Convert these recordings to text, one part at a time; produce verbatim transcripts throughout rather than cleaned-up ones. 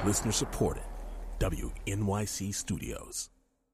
Listener supported. W N Y C Studios.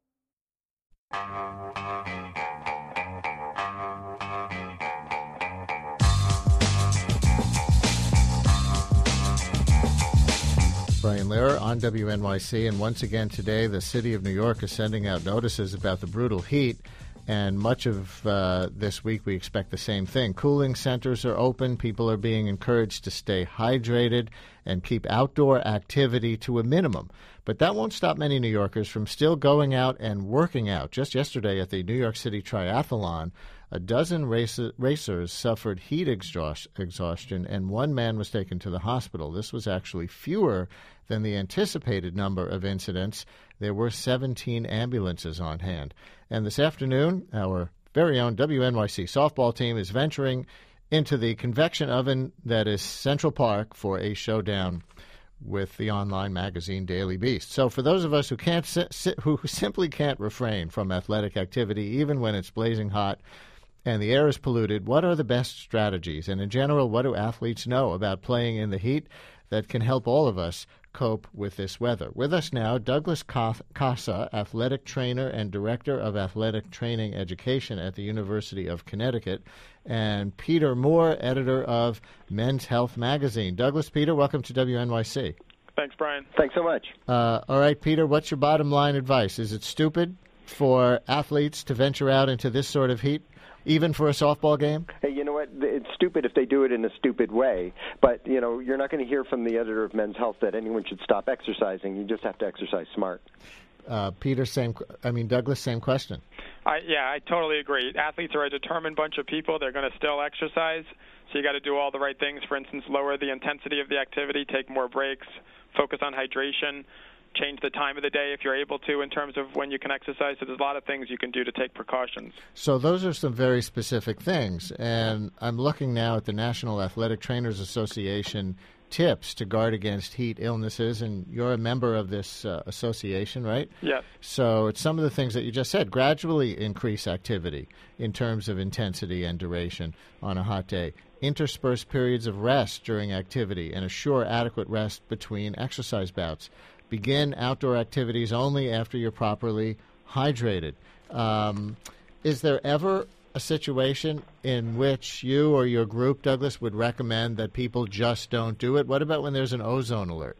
Brian Lehrer on W N Y C, and once again today the city of New York is sending out notices about the brutal heat, and much of uh, this week we expect the same thing. Cooling centers are open. People are being encouraged to stay hydrated and keep outdoor activity to a minimum. But that won't stop many New Yorkers from still going out and working out. Just yesterday at the New York City Triathlon, a dozen race- racers suffered heat exhaust- exhaustion, and one man was taken to the hospital. This was actually fewer than the anticipated number of incidents. There were seventeen ambulances on hand. And this afternoon, our very own W N Y C softball team is venturing into the convection oven that is Central Park for a showdown with the online magazine Daily Beast. So for those of us who can't si- si- who simply can't refrain from athletic activity, even when it's blazing hot and the air is polluted, what are the best strategies? And in general, what do athletes know about playing in the heat that can help all of us cope with this weather? With us now, Douglas Casa, athletic trainer and director of athletic training education at the University of Connecticut, and Peter Moore, editor of Men's Health magazine. Douglas, Peter, welcome to W N Y C. Thanks, Brian. Thanks so much. Uh, all right, Peter, what's your bottom line advice? Is it stupid for athletes to venture out into this sort of heat, even for a softball game? Hey, you know what? It's stupid if they do it in a stupid way. But, you know, you're not going to hear from the editor of Men's Health that anyone should stop exercising. You just have to exercise smart. Uh, Peter, same. I mean, Douglas, same question. I, yeah, I totally agree. Athletes are a determined bunch of people. They're going to still exercise, so you got to do all the right things. For instance, lower the intensity of the activity, take more breaks, focus on hydration, change the time of the day if you're able to in terms of when you can exercise. So there's a lot of things you can do to take precautions. So those are some very specific things. And I'm looking now at the National Athletic Trainers Association tips to guard against heat illnesses, and you're a member of this uh, association, right? Yes. So it's some of the things that you just said. Gradually increase activity in terms of intensity and duration on a hot day. Intersperse periods of rest during activity and assure adequate rest between exercise bouts. Begin outdoor activities only after you're properly hydrated. Um, is there ever a situation in which you or your group, Douglas, would recommend that people just don't do it? What about when there's an ozone alert?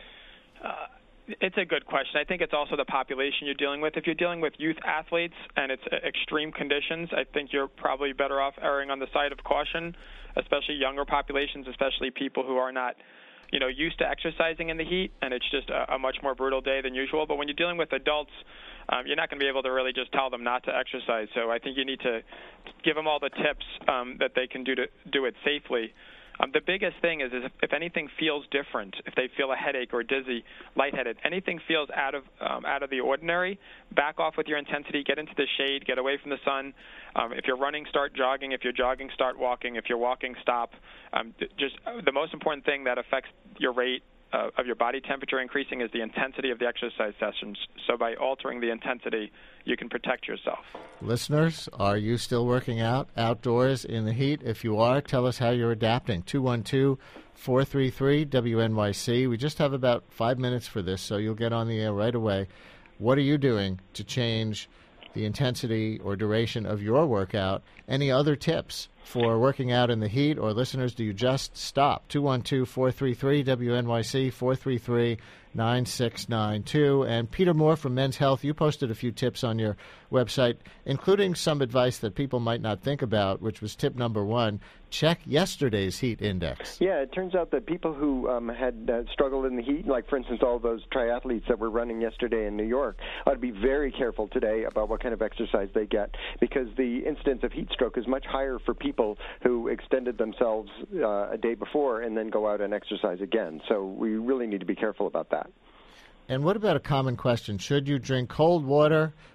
Uh, it's a good question. I think it's also the population you're dealing with. If you're dealing with youth athletes and it's extreme conditions, I think you're probably better off erring on the side of caution, especially younger populations, especially people who are not you know, used to exercising in the heat, and it's just a, a much more brutal day than usual. But when you're dealing with adults, um, you're not going to be able to really just tell them not to exercise. So I think you need to give them all the tips um, that they can do to do it safely. Um, the biggest thing is, is if, if anything feels different, if they feel a headache or dizzy, lightheaded, anything feels out of um, out of the ordinary, back off with your intensity, get into the shade, get away from the sun. Um, if you're running, start jogging. If you're jogging, start walking. If you're walking, stop. Um, just uh, the most important thing that affects your rate uh, of your body temperature increasing is the intensity of the exercise sessions. So by altering the intensity, you can protect yourself. Listeners, are you still working out outdoors in the heat? If you are, tell us how you're adapting. two one two, four three three, W N Y C. We just have about five minutes for this, so you'll get on the air right away. What are you doing to change the intensity or duration of your workout? Any other tips for working out in the heat? Or listeners, do you just stop? two one two, four three three, W N Y C, four three three, nine six nine two. And Peter Moore from Men's Health, you posted a few tips on your website, including some advice that people might not think about, which was tip number one: check yesterday's heat index. Yeah, it turns out that people who um, had uh, struggled in the heat, like, for instance, all those triathletes that were running yesterday in New York, ought to be very careful today about what kind of exercise they get, because the incidence of heat stroke is much higher for people who extended themselves uh, a day before and then go out and exercise again. So we really need to be careful about that. And what about a common question? Should you drink cold water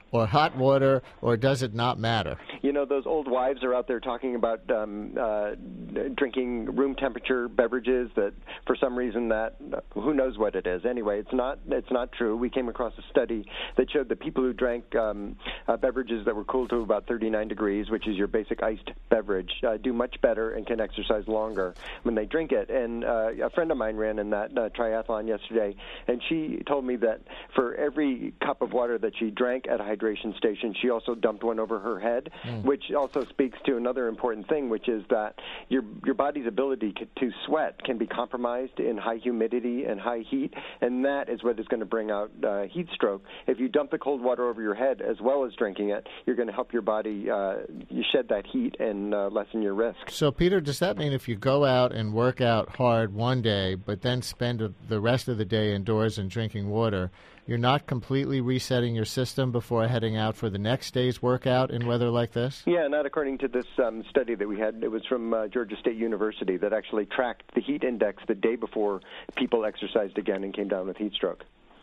or hot water, or does it not matter? You know, those old wives are out there talking about um, uh, drinking room temperature beverages that, for some reason, that who knows what it is. Anyway, it's not it's not true. We came across a study that showed that people who drank um, uh, beverages that were cooled to about thirty-nine degrees, which is your basic iced beverage, uh, do much better and can exercise longer when they drink it. And uh, a friend of mine ran in that uh, triathlon yesterday, and she told me that for every cup of water that she drank at a hydration station, she also dumped one over her head, mm. which also speaks to another important thing, which is that your your body's ability to, to sweat can be compromised in high humidity and high heat, and that is what is going to bring out uh, heat stroke. If you dump the cold water over your head as well as drinking it, you're going to help your body uh, you shed that heat and uh, lessen your risk. So, Peter, does that mean if you go out and work out hard one day, but then spend the rest of the day indoors and drinking water, you're not completely resetting your system before heading out for the next day's workout in weather like this? Yeah, not according to this um, study that we had. It was from uh, Georgia State University that actually tracked the heat index the day before people exercised again and came down with heat stroke.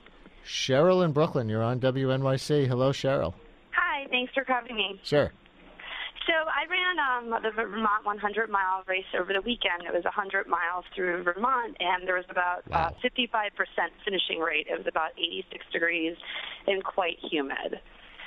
Cheryl in Brooklyn, you're on W N Y C. Hello, Cheryl. Hi, thanks for having me. Sure. So I ran um, the Vermont one hundred mile race over the weekend. It was one hundred miles through Vermont, and there was about wow. uh, fifty-five percent finishing rate. It was about eighty-six degrees and quite humid.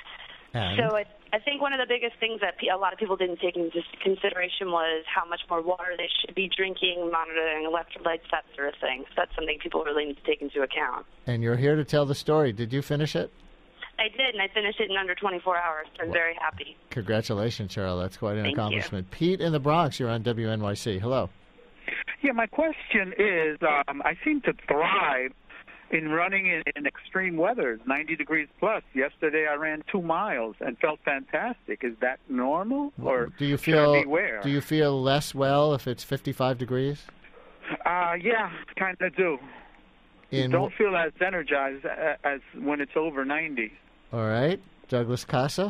And? So I, I think one of the biggest things that a lot of people didn't take into consideration was how much more water they should be drinking, monitoring electrolytes, that sort of thing. So that's something people really need to take into account. And you're here to tell the story. Did you finish it? I did, and I finished it in under twenty-four hours. So I'm well, very happy. Congratulations, Cheryl. That's quite an Thank accomplishment. You. Pete in the Bronx, you're on W N Y C. Hello. Yeah, my question is, um, I seem to thrive in running in, in extreme weather, ninety degrees plus. Yesterday I ran two miles and felt fantastic. Is that normal, or do you feel, should I beware? Do you feel less well if it's fifty-five degrees? Uh, yeah, kind of do. In Don't feel as energized as when it's over ninety. All right. Douglas Casa?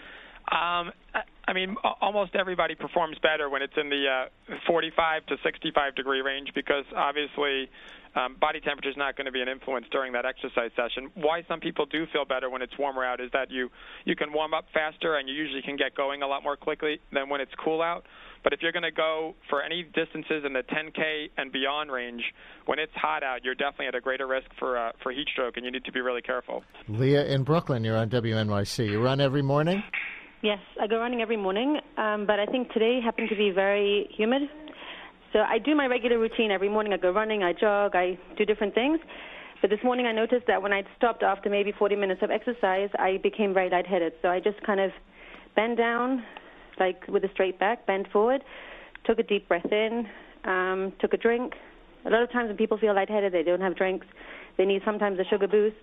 Um, I mean, almost everybody performs better when it's in the uh, forty-five to sixty-five degree range because obviously um, body temperature is not going to be an influence during that exercise session. Why some people do feel better when it's warmer out is that you, you can warm up faster and you usually can get going a lot more quickly than when it's cool out. But if you're going to go for any distances in the ten K and beyond range, when it's hot out, you're definitely at a greater risk for uh, for heat stroke, and you need to be really careful. Leah in Brooklyn, you're on W N Y C. You run every morning? Yes, I go running every morning, um, but I think today happened to be very humid. So I do my regular routine every morning. I go running, I jog, I do different things. But this morning I noticed that when I'd stopped after maybe forty minutes of exercise, I became very lightheaded. So I just kind of bent down, like with a straight back, bent forward, took a deep breath in, um, took a drink. A lot of times when people feel lightheaded, they don't have drinks. They need sometimes a sugar boost.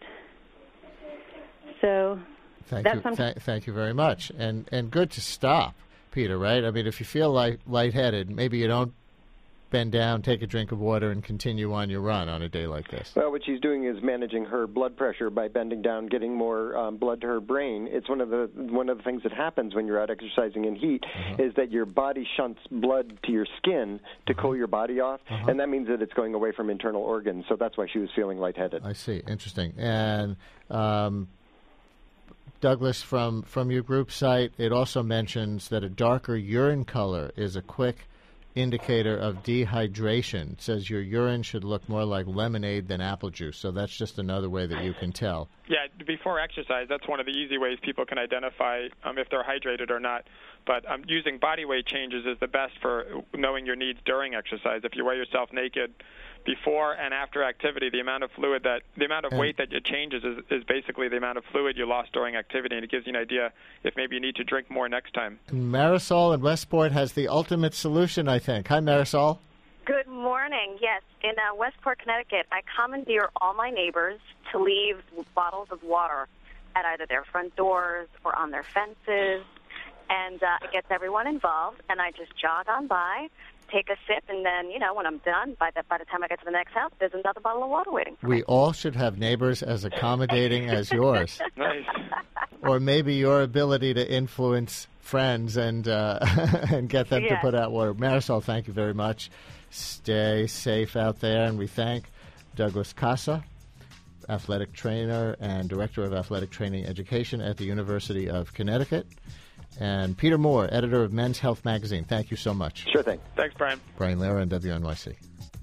So thank that's you, some- th- thank you very much. And and good to stop, Peter, right? I mean, if you feel light, lightheaded, maybe you don't bend down, take a drink of water, and continue on your run on a day like this. Well, what she's doing is managing her blood pressure by bending down, getting more um, blood to her brain. It's one of the one of the things that happens when you're out exercising in heat uh-huh. is that your body shunts blood to your skin to uh-huh. cool your body off, uh-huh. and that means that it's going away from internal organs. So that's why she was feeling lightheaded. I see. Interesting. And um, Douglas, from, from your group site, it also mentions that a darker urine color is a quick indicator of dehydration. It says your urine should look more like lemonade than apple juice. So that's just another way that you can tell. Yeah, before exercise, that's one of the easy ways people can identify um, if they're hydrated or not. But um, using body weight changes is the best for knowing your needs during exercise. If you weigh yourself naked before and after activity, the amount of fluid that the amount of and weight that it changes is, is basically the amount of fluid you lost during activity, and it gives you an idea if maybe you need to drink more next time. Marisol in Westport has the ultimate solution, I think. Hi, Marisol. Good morning. Yes, in uh, Westport, Connecticut, I commandeer all my neighbors to leave bottles of water at either their front doors or on their fences, and uh, it gets everyone involved, and I just jog on by, take a sip, and then, you know, when I'm done, by the, by the time I get to the next house, there's another bottle of water waiting for we me. all should have neighbors as accommodating as yours. Nice. Or maybe your ability to influence friends and uh, and get them yes. to put out water. Marisol, thank you very much. Stay safe out there, and we thank Douglas Casa athletic trainer and director of athletic training education at the University of Connecticut. And Peter Moore, editor of Men's Health Magazine. Thank you so much. Sure thing. Thanks, Brian. Brian Lehrer on W N Y C.